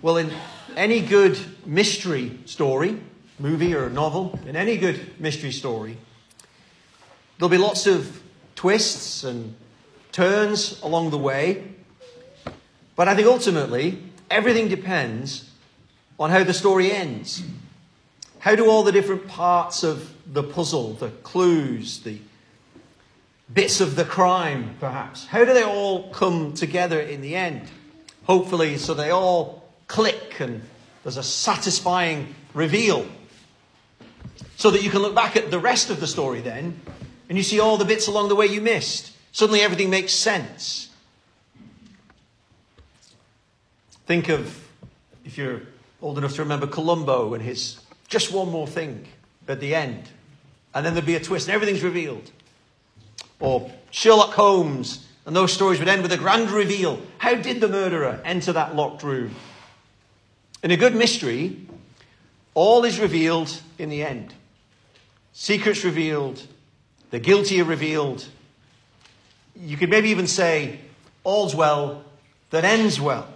Well, in any good mystery story, movie or novel, in any good mystery story, there'll be lots of twists and turns along the way. But I think ultimately, everything depends on how the story ends. How do all the different parts of the puzzle, the clues, the bits of the crime, perhaps, how do they all come together in the end? Hopefully, so they all click and there's a satisfying reveal. So that you can look back at the rest of the story then, and you see all the bits along the way you missed. Suddenly everything makes sense. Think of, if you're old enough to remember, Columbo and his just one more thing at the end. And then there'd be a twist and everything's revealed. Or Sherlock Holmes, and those stories would end with a grand reveal. How did the murderer enter that locked room? In a good mystery, all is revealed in the end. Secrets revealed, the guilty are revealed. You could maybe even say, all's well that ends well.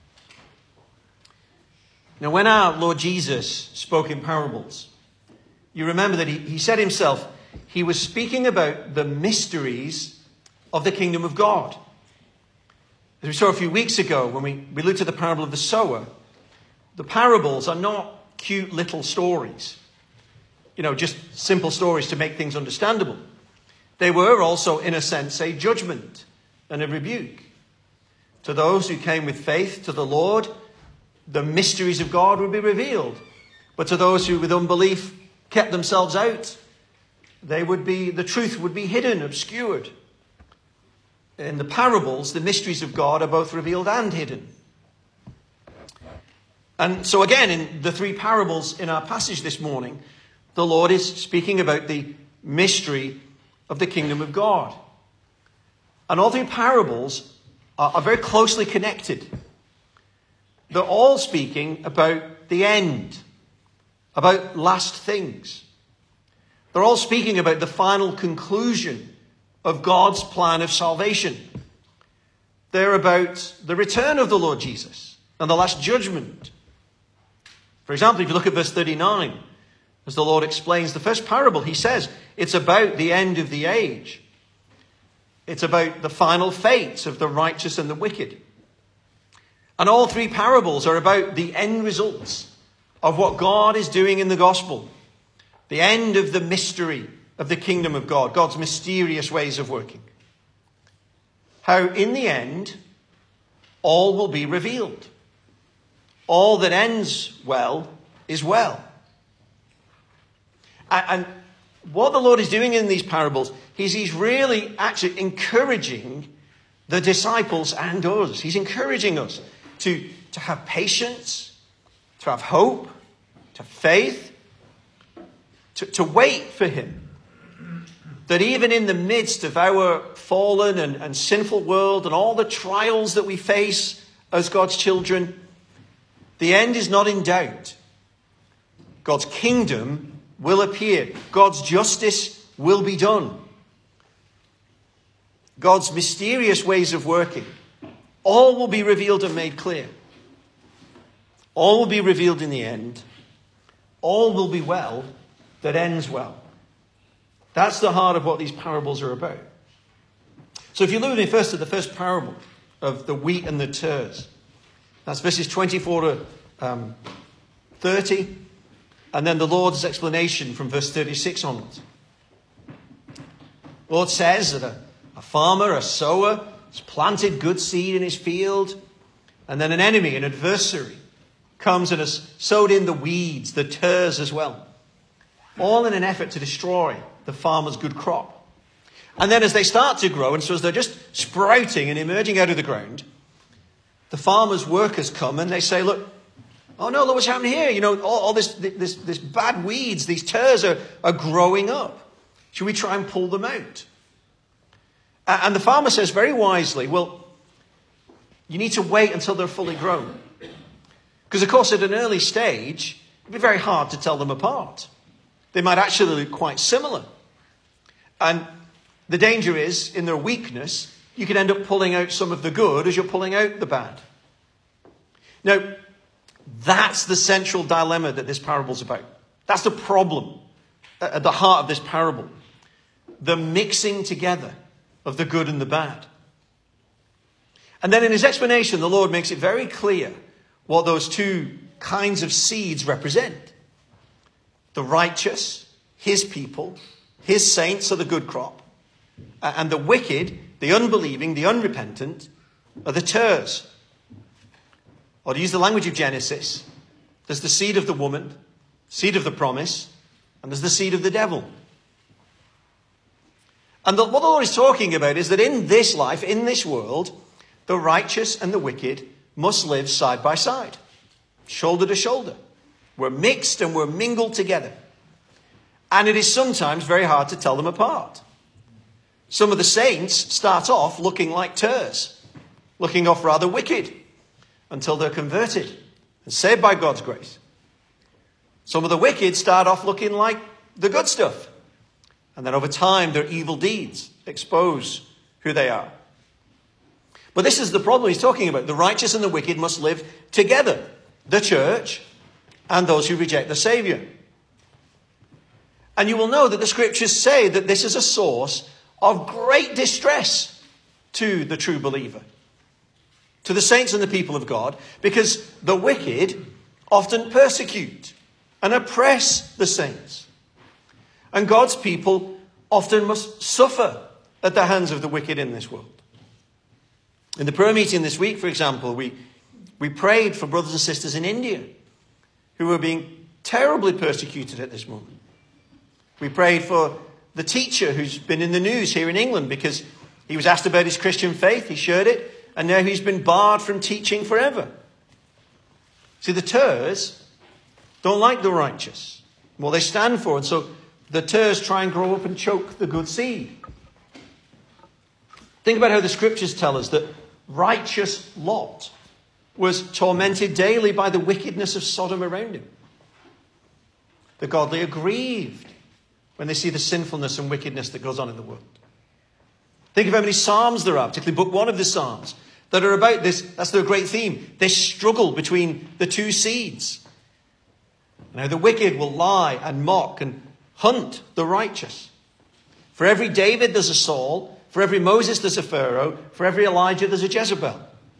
Now, when our Lord Jesus spoke in parables, you remember that he said himself, he was speaking about the mysteries of the kingdom of God. As we saw a few weeks ago when we looked at the parable of the sower, the parables are not cute little stories. Just simple stories to make things understandable. They were also, in a sense, a judgment and a rebuke. To those who came with faith to the Lord, the mysteries of God would be revealed. But to those who with unbelief kept themselves out, the truth would be hidden, obscured. In the parables, the mysteries of God are both revealed and hidden. And so again, in the three parables in our passage this morning, the Lord is speaking about the mystery of the kingdom of God. And all three parables are very closely connected. They're all speaking about the end, about last things. They're all speaking about the final conclusion of God's plan of salvation. They're about the return of the Lord Jesus and the last judgment. For example, if you look at verse 39, as the Lord explains the first parable, he says it's about the end of the age. It's about the final fate of the righteous and the wicked. And all three parables are about the end results of what God is doing in the gospel. The end of the mystery of the kingdom of God, God's mysterious ways of working. How in the end, all will be revealed. All that ends well is well. And what the Lord is doing in these parables is he's really actually encouraging the disciples and us. He's encouraging us to have patience, to have hope, to have faith, to wait for him. That even in the midst of our fallen and sinful world and all the trials that we face as God's children, the end is not in doubt. God's kingdom will appear. God's justice will be done. God's mysterious ways of working, all will be revealed and made clear. All will be revealed in the end. All will be well that ends well. That's the heart of what these parables are about. So if you look at first at the first parable of the wheat and the tares, that's verses 24 to 30, and then the Lord's explanation from verse 36 onwards. The Lord says that a farmer, a sower, has planted good seed in his field, and then an enemy, an adversary, comes and has sowed in the weeds, the tares as well, all in an effort to destroy the farmer's good crop. And then as they start to grow, and so as they're just sprouting and emerging out of the ground, the farmer's workers come and they say, look, what's happening here? All this bad weeds, these tares are growing up. Should we try and pull them out? And the farmer says very wisely, well, you need to wait until they're fully grown. Because, of course, at an early stage, it'd be very hard to tell them apart. They might actually look quite similar. And the danger is, in their weakness, you can end up pulling out some of the good as you're pulling out the bad. Now, That's the central dilemma that this parable's about. That's the problem at the heart of this parable. The mixing together of the good and the bad. And then in his explanation, the Lord makes it very clear what those two kinds of seeds represent. The righteous, his people, his saints are the good crop. And the wicked, the unbelieving, the unrepentant, are the tares. Or to use the language of Genesis, there's the seed of the woman, seed of the promise, and there's the seed of the devil. And what the Lord is talking about is that in this life, in this world, the righteous and the wicked must live side by side, shoulder to shoulder. We're mixed and we're mingled together. And it is sometimes very hard to tell them apart. Some of the saints start off looking like tares, looking off rather wicked, until they're converted and saved by God's grace. Some of the wicked start off looking like the good stuff. And then over time, their evil deeds expose who they are. But this is the problem he's talking about. The righteous and the wicked must live together. The church and those who reject the Savior. And you will know that the scriptures say that this is a source of great distress to the true believer, to the saints and the people of God, because the wicked often persecute and oppress the saints. And God's people often must suffer at the hands of the wicked in this world. In the prayer meeting this week, for example, we prayed for brothers and sisters in India who are being terribly persecuted at this moment. We prayed for the teacher who's been in the news here in England because he was asked about his Christian faith, he shared it, and now he's been barred from teaching forever. See, the tares don't like the righteous, what they stand for, and so the tares try and grow up and choke the good seed. Think about how the scriptures tell us that righteous Lot was tormented daily by the wickedness of Sodom around him. The godly are grieved when they see the sinfulness and wickedness that goes on in the world. Think of how many Psalms there are, particularly book 1 of the Psalms, that are about this. That's their great theme, this struggle between the two seeds. And how the wicked will lie and mock and hunt the righteous. For every David there's a Saul, for every Moses there's a Pharaoh, for every Elijah there's a Jezebel.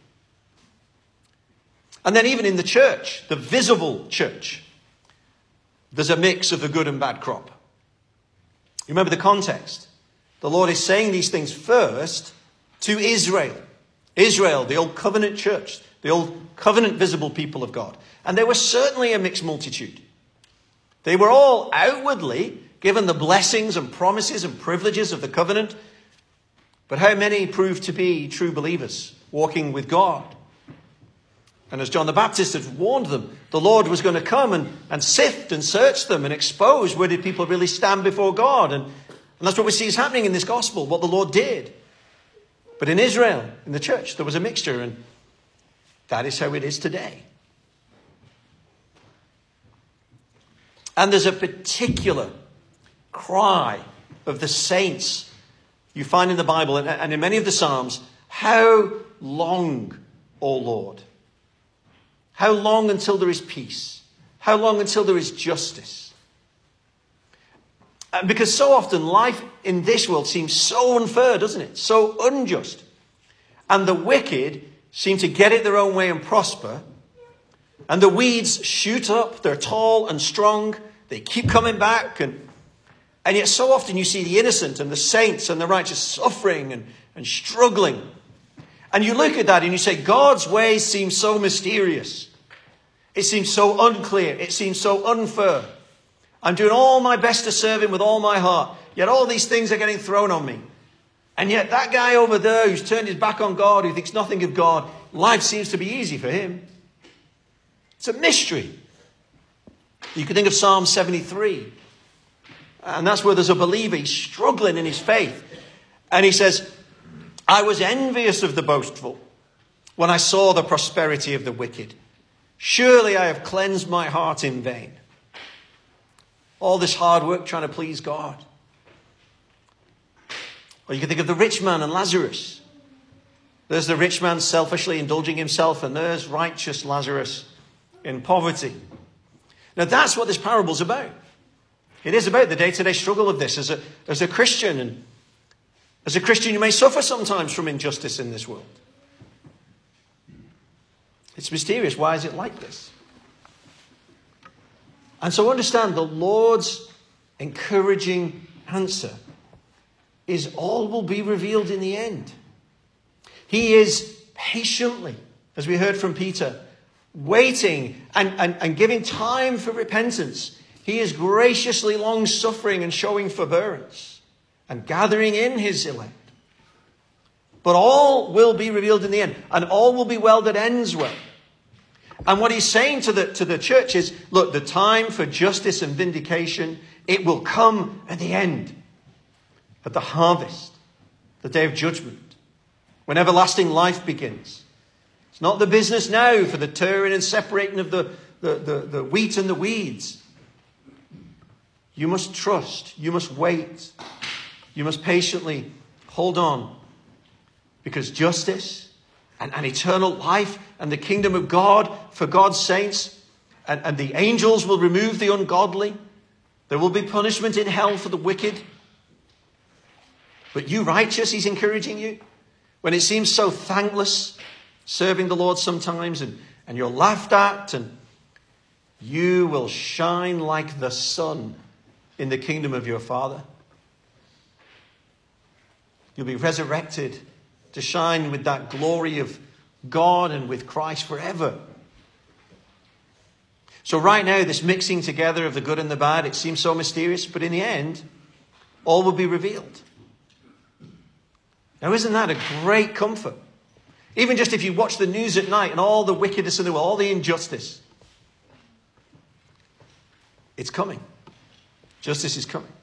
And then even in the church, the visible church, there's a mix of the good and bad crop. You remember the context. The Lord is saying these things first to Israel. Israel, the old covenant church, the old covenant visible people of God. And they were certainly a mixed multitude. They were all outwardly given the blessings and promises and privileges of the covenant. But how many proved to be true believers, walking with God? And as John the Baptist had warned them, the Lord was going to come and sift and search them and expose where did people really stand before God. And that's what we see is happening in this gospel, what the Lord did. But in Israel, in the church, there was a mixture, and that is how it is today. And there's a particular cry of the saints you find in the Bible and in many of the Psalms. How long, O Lord? How long until there is peace? How long until there is justice? Because so often life in this world seems so unfair, doesn't it? So unjust. And the wicked seem to get it their own way and prosper. And the weeds shoot up. They're tall and strong. They keep coming back. And yet so often you see the innocent and the saints and the righteous suffering and struggling. And you look at that and you say, God's ways seem so mysterious. It seems so unclear. It seems so unfair. I'm doing all my best to serve him with all my heart. Yet all these things are getting thrown on me. And yet that guy over there who's turned his back on God, who thinks nothing of God, life seems to be easy for him. It's a mystery. You can think of Psalm 73. And that's where there's a believer. He's struggling in his faith. And he says, I was envious of the boastful when I saw the prosperity of the wicked. Surely I have cleansed my heart in vain. All this hard work trying to please God. Or you can think of the rich man and Lazarus. There's the rich man selfishly indulging himself, and there's righteous Lazarus in poverty. Now that's what this parable's about. It is about the day-to-day struggle of this as a Christian. And as a Christian, you may suffer sometimes from injustice in this world. It's mysterious. Why is it like this? And so understand the Lord's encouraging answer is all will be revealed in the end. He is patiently, as we heard from Peter, waiting and giving time for repentance. He is graciously long-suffering and showing forbearance and gathering in his elect. But all will be revealed in the end, and all will be well that ends well. And what he's saying to the church is, look, the time for justice and vindication, it will come at the end, at the harvest, the day of judgment, when everlasting life begins. It's not the business now for the tearing and separating of the wheat and the weeds. You must trust. You must wait. You must patiently hold on, because justice and eternal life and the kingdom of God for God's saints, and the angels will remove the ungodly. There will be punishment in hell for the wicked. But you righteous, he's encouraging you, when it seems so thankless serving the Lord sometimes, and you're laughed at, and you will shine like the sun in the kingdom of your Father. You'll be resurrected to shine with that glory of God and with Christ forever. So right now, this mixing together of the good and the bad, it seems so mysterious, but in the end, all will be revealed. Now, isn't that a great comfort? Even just if you watch the news at night and all the wickedness in the world, all the injustice, it's coming. Justice is coming.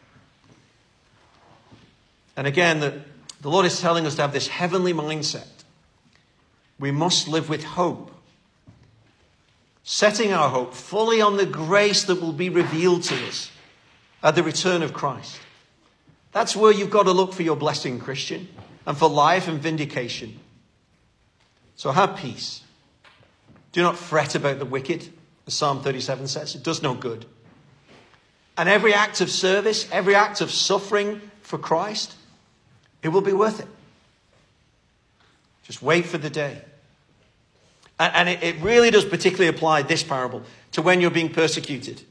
And again, the Lord is telling us to have this heavenly mindset. We must live with hope, setting our hope fully on the grace that will be revealed to us at the return of Christ. That's where you've got to look for your blessing, Christian, and for life and vindication. So have peace. Do not fret about the wicked, as Psalm 37 says. It does no good. And every act of service, every act of suffering for Christ, it will be worth it. Just wait for the day. And it really does particularly apply, this parable, to when you're being persecuted.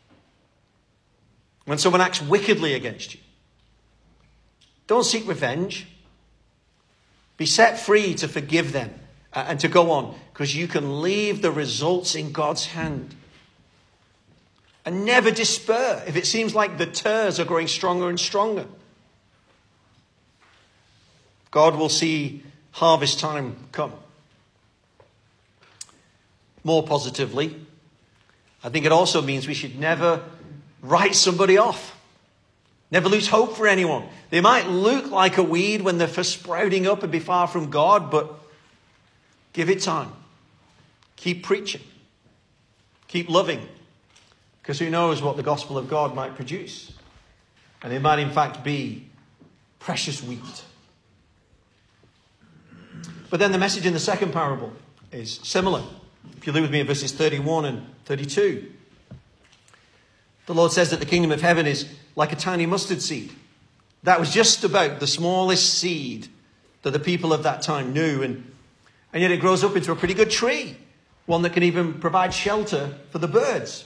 When someone acts wickedly against you. Don't seek revenge. Be set free to forgive them and to go on, because you can leave the results in God's hand. And never despair if it seems like the tares are growing stronger and stronger. God will see harvest time come. More positively, I think it also means we should never write somebody off. Never lose hope for anyone. They might look like a weed when they're first sprouting up and be far from God, but give it time. Keep preaching. Keep loving. Because who knows what the gospel of God might produce. And it might in fact be precious wheat. But then the message in the second parable is similar. If you look with me at verses 31 and 32. The Lord says that the kingdom of heaven is like a tiny mustard seed. That was just about the smallest seed that the people of that time knew. And yet it grows up into a pretty good tree. One that can even provide shelter for the birds.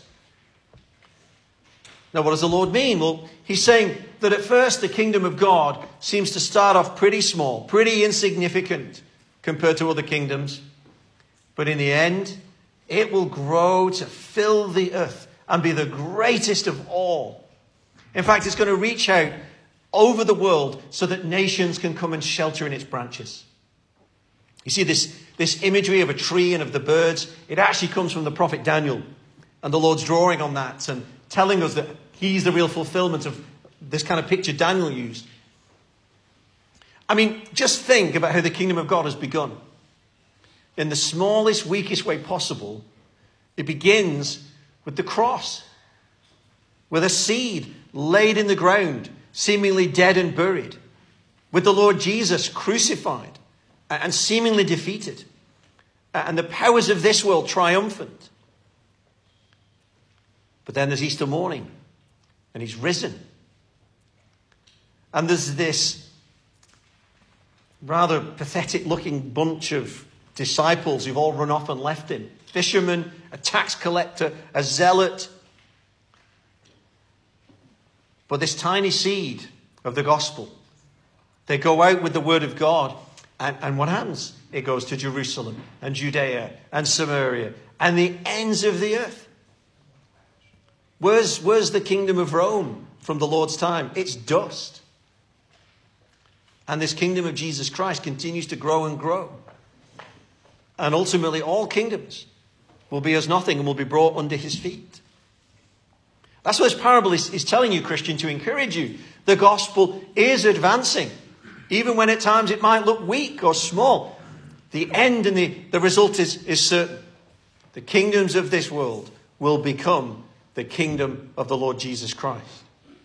Now, what does the Lord mean? Well, he's saying that at first the kingdom of God seems to start off pretty small, pretty insignificant compared to other kingdoms. But in the end, it will grow to fill the earth and be the greatest of all. In fact, it's going to reach out over the world so that nations can come and shelter in its branches. You see, this imagery of a tree and of the birds, it actually comes from the prophet Daniel. And the Lord's drawing on that and telling us that he's the real fulfillment of this kind of picture Daniel used. I mean, just think about how the kingdom of God has begun. In the smallest, weakest way possible, it begins with the cross. With a seed laid in the ground, seemingly dead and buried. With the Lord Jesus crucified and seemingly defeated. And the powers of this world triumphant. But then there's Easter morning, and he's risen. And there's this rather pathetic-looking bunch of disciples who've all run off and left him. Fisherman, a tax collector, a zealot. But this tiny seed of the gospel, they go out with the word of God. And what happens? It goes to Jerusalem and Judea and Samaria and the ends of the earth. Where's the kingdom of Rome from the Lord's time? It's dust. And this kingdom of Jesus Christ continues to grow and grow. And ultimately all kingdoms will be as nothing and will be brought under his feet. That's what this parable is telling you, Christian, to encourage you. The gospel is advancing. Even when at times it might look weak or small. The end and the result is certain. The kingdoms of this world will become the kingdom of the Lord Jesus Christ.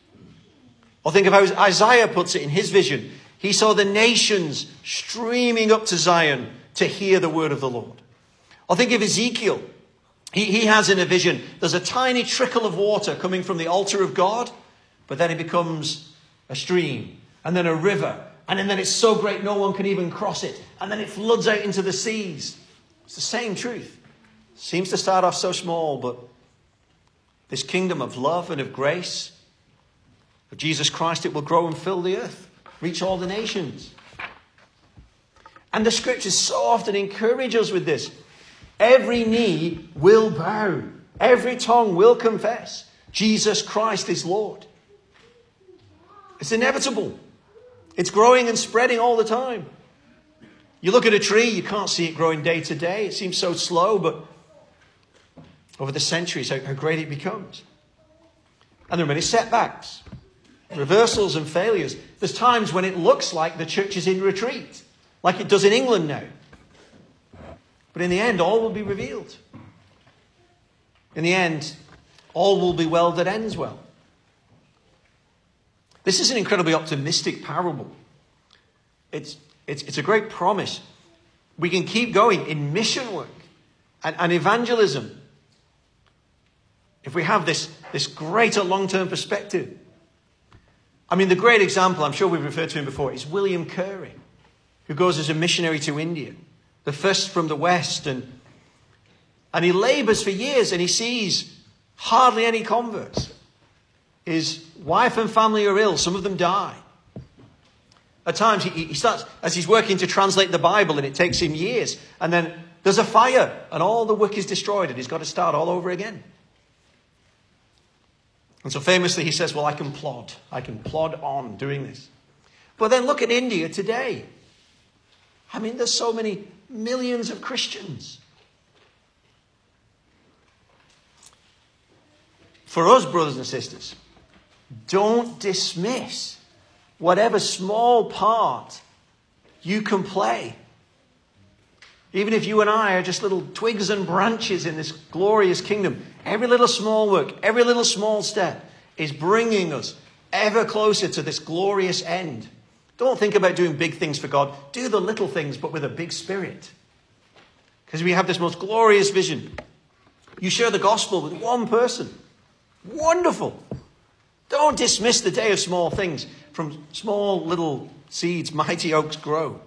Or think of how Isaiah puts it in his vision. He saw the nations streaming up to Zion to hear the word of the Lord. Or think of Ezekiel. He has in a vision, there's a tiny trickle of water coming from the altar of God, but then it becomes a stream, and then a river, and then it's so great no one can even cross it, and then it floods out into the seas. It's the same truth. Seems to start off so small, but this kingdom of love and of grace of Jesus Christ, it will grow and fill the earth, reach all the nations. And the scriptures so often encourage us with this. Every knee will bow. Every tongue will confess Jesus Christ is Lord. It's inevitable. It's growing and spreading all the time. You look at a tree, you can't see it growing day to day. It seems so slow, but over the centuries, how great it becomes. And there are many setbacks, reversals and failures. There's times when it looks like the church is in retreat, like it does in England now. But in the end, all will be revealed. In the end, all will be well that ends well. This is an incredibly optimistic parable. It's a great promise. We can keep going in mission work and evangelism if we have this greater long-term perspective. I mean, the great example, I'm sure we've referred to him before, is William Carey, who goes as a missionary to India. The first from the West, and he labours for years and he sees hardly any converts. His wife and family are ill. Some of them die. At times he starts, as he's working to translate the Bible, and it takes him years. And then there's a fire and all the work is destroyed and he's got to start all over again. And so famously he says, well, I can plod on doing this. But then look at India today. I mean, there's so many millions of Christians. For us, brothers and sisters, don't dismiss whatever small part you can play. Even if you and I are just little twigs and branches in this glorious kingdom, every little small work, every little small step is bringing us ever closer to this glorious end. Don't think about doing big things for God. Do the little things, but with a big spirit. Because we have this most glorious vision. You share the gospel with one person. Wonderful. Don't dismiss the day of small things. From small little seeds, mighty oaks grow.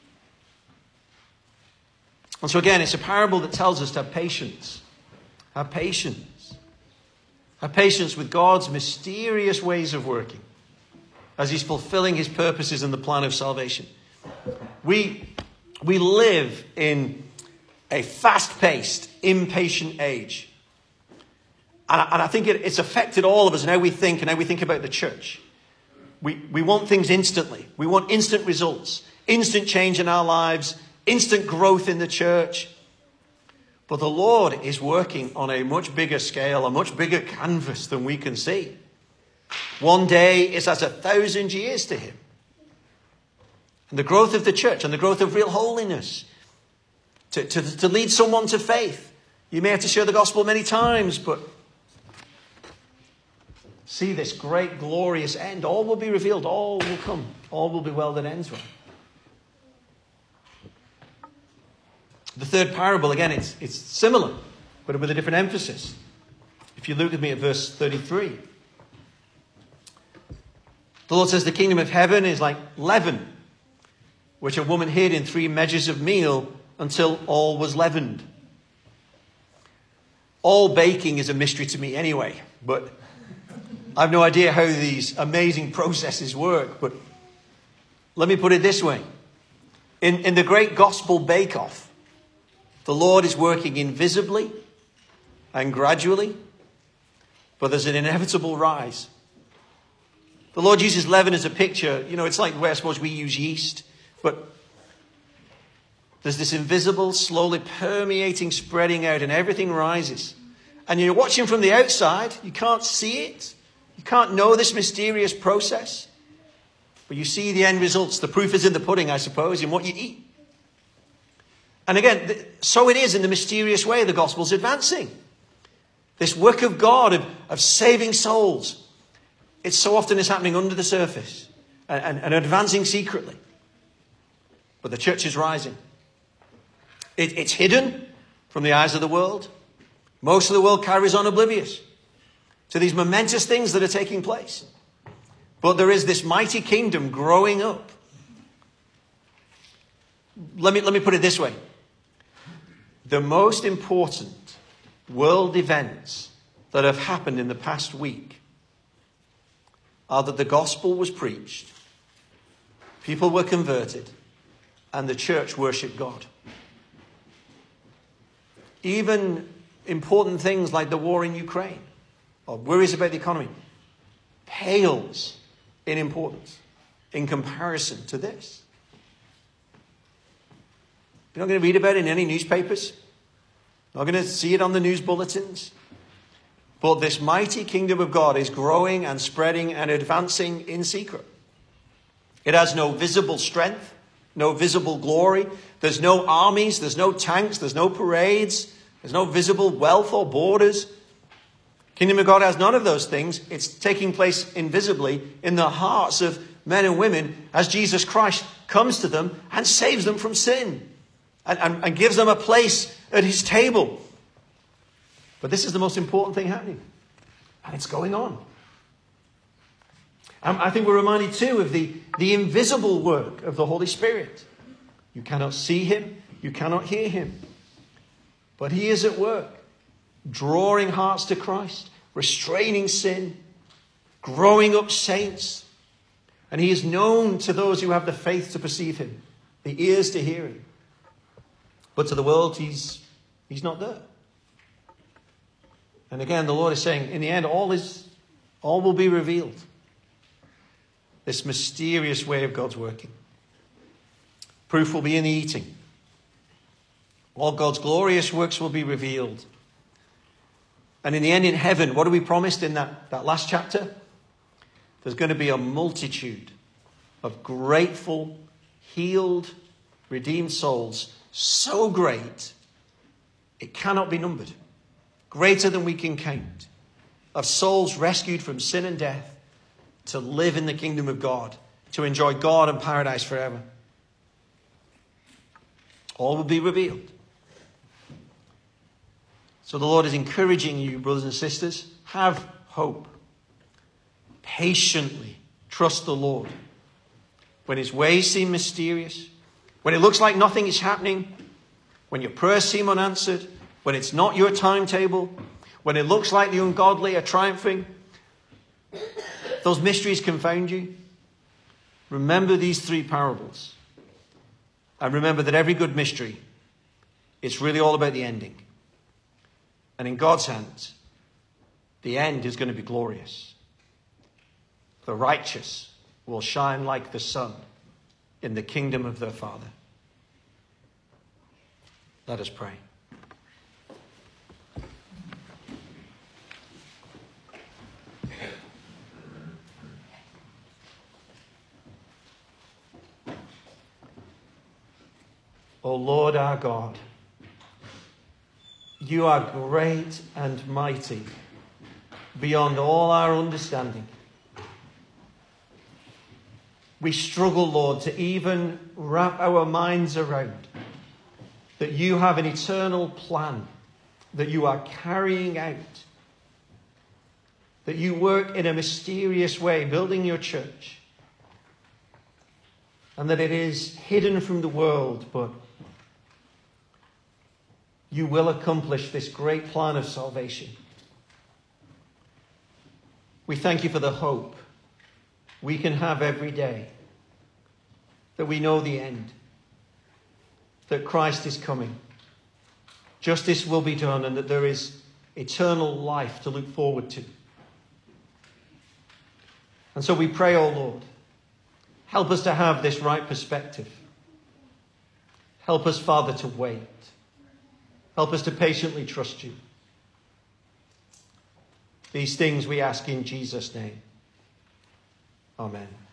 And so again, it's a parable that tells us to have patience. Have patience. Have patience with God's mysterious ways of working as he's fulfilling his purposes in the plan of salvation. We live in a fast-paced, impatient age. And I think it's affected all of us and how we think and how we think about the church. We want things instantly. We want instant results, instant change in our lives, instant growth in the church. But the Lord is working on a much bigger scale, a much bigger canvas than we can see. One day is as 1,000 years to him. And the growth of the church and the growth of real holiness, to lead someone to faith. You may have to share the gospel many times, but see this great glorious end. All will be revealed. All will come. All will be well that ends well. The third parable, again, it's similar, but with a different emphasis. If you look with me at verse 33, the Lord says the kingdom of heaven is like leaven, which a woman hid in 3 measures of meal until all was leavened. All baking is a mystery to me anyway, but I have no idea how these amazing processes work. But let me put it this way. In the great gospel bake-off, the Lord is working invisibly and gradually, but there's an inevitable rise. The Lord uses leaven as a picture. You know, it's like where I suppose we use yeast, but there's this invisible, slowly permeating, spreading out, and everything rises. And you're watching from the outside. You can't see it. You can't know this mysterious process. But you see the end results. The proof is in the pudding, I suppose, in what you eat. And again, so it is in the mysterious way the gospel's advancing. This work of God of saving souls. It so often is happening under the surface and advancing secretly. But the church is rising. It's hidden from the eyes of the world. Most of the world carries on oblivious to these momentous things that are taking place. But there is this mighty kingdom growing up. Let me put it this way. The most important world events that have happened in the past week are that the gospel was preached, people were converted, and the church worshipped God. Even important things like the war in Ukraine or worries about the economy pales in importance in comparison to this. You're not going to read about it in any newspapers. Not going to see it on the news bulletins. But this mighty kingdom of God is growing and spreading and advancing in secret. It has no visible strength, no visible glory. There's no armies, there's no tanks, there's no parades, there's no visible wealth or borders. Kingdom of God has none of those things. It's taking place invisibly in the hearts of men and women as Jesus Christ comes to them and saves them from sin and gives them a place at his table. But this is the most important thing happening. And it's going on. I think we're reminded too of the invisible work of the Holy Spirit. You cannot see him. You cannot hear him. But he is at work, drawing hearts to Christ, restraining sin, growing up saints. And he is known to those who have the faith to perceive him, the ears to hear him. But to the world, he's not there. And again, the Lord is saying, in the end, all will be revealed. This mysterious way of God's working. Proof will be in the eating. All God's glorious works will be revealed. And in the end, in heaven, what are we promised in that last chapter? There's going to be a multitude of grateful, healed, redeemed souls, so great, it cannot be numbered. Greater than we can count. Of souls rescued from sin and death to live in the kingdom of God, to enjoy God and paradise forever. All will be revealed. So the Lord is encouraging you, brothers and sisters, have hope. Patiently trust the Lord. When his ways seem mysterious, when it looks like nothing is happening, when your prayers seem unanswered, when it's not your timetable, when it looks like the ungodly are triumphing, those mysteries confound you. Remember these 3 parables. And remember that every good mystery, it's really all about the ending. And in God's hands, the end is going to be glorious. The righteous will shine like the sun in the kingdom of their Father. Let us pray. O Lord our God, you are great and mighty beyond all our understanding. We struggle, Lord, to even wrap our minds around that you have an eternal plan that you are carrying out that you work in a mysterious way, building your church, and that it is hidden from the world, but you will accomplish this great plan of salvation. We thank you for the hope we can have every day, that we know the end, that Christ is coming, justice will be done, and that there is eternal life to look forward to. And so we pray, O Lord, help us to have this right perspective. Help us, Father, to wait. Help us to patiently trust you. These things we ask in Jesus' name. Amen.